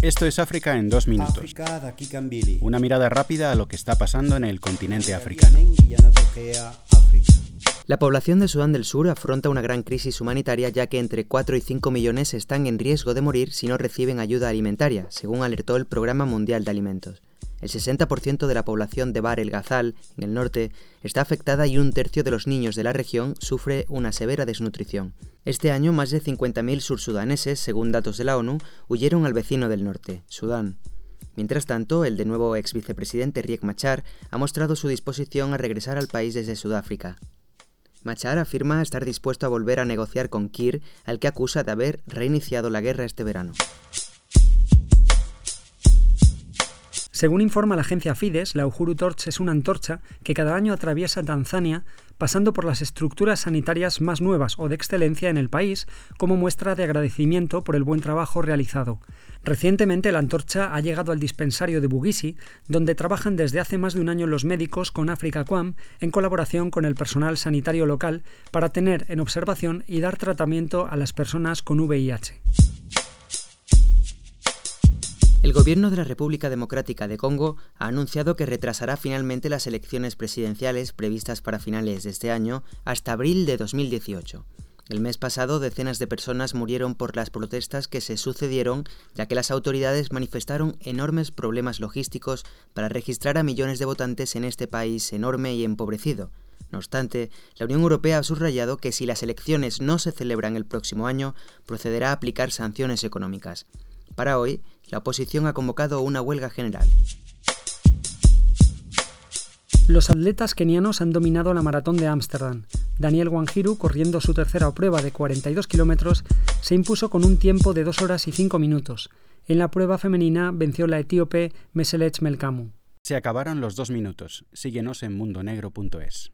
Esto es África en 2 minutos. Una mirada rápida a lo que está pasando en el continente africano. La población de Sudán del Sur afronta una gran crisis humanitaria, ya que entre 4 y 5 millones están en riesgo de morir si no reciben ayuda alimentaria, según alertó el Programa Mundial de Alimentos. El 60% de la población de Bahr el Ghazal, en el norte, está afectada y 1/3 de los niños de la región sufre una severa desnutrición. Este año, más de 50.000 sursudaneses, según datos de la ONU, huyeron al vecino del norte, Sudán. Mientras tanto, el de nuevo ex vicepresidente Riek Machar ha mostrado su disposición a regresar al país desde Sudáfrica. Machar afirma estar dispuesto a volver a negociar con Kiir, al que acusa de haber reiniciado la guerra este verano. Según informa la agencia Fides, la Uhuru Torch es una antorcha que cada año atraviesa Tanzania, pasando por las estructuras sanitarias más nuevas o de excelencia en el país, como muestra de agradecimiento por el buen trabajo realizado. Recientemente la antorcha ha llegado al dispensario de Bugisi, donde trabajan desde hace más de un año los médicos con Africa Quam, en colaboración con el personal sanitario local, para tener en observación y dar tratamiento a las personas con VIH. El gobierno de la República Democrática de Congo ha anunciado que retrasará finalmente las elecciones presidenciales previstas para finales de este año hasta abril de 2018. El mes pasado, decenas de personas murieron por las protestas que se sucedieron, ya que las autoridades manifestaron enormes problemas logísticos para registrar a millones de votantes en este país enorme y empobrecido. No obstante, la Unión Europea ha subrayado que si las elecciones no se celebran el próximo año, procederá a aplicar sanciones económicas. Para hoy, la oposición ha convocado una huelga general. Los atletas kenianos han dominado la maratón de Ámsterdam. Daniel Wanjiru, corriendo su tercera prueba de 42 kilómetros, se impuso con un tiempo de 2 horas y 5 minutos. En la prueba femenina venció la etíope Meselech Melkamu. Se acabaron los 2 minutos. Síguenos en mundonegro.es.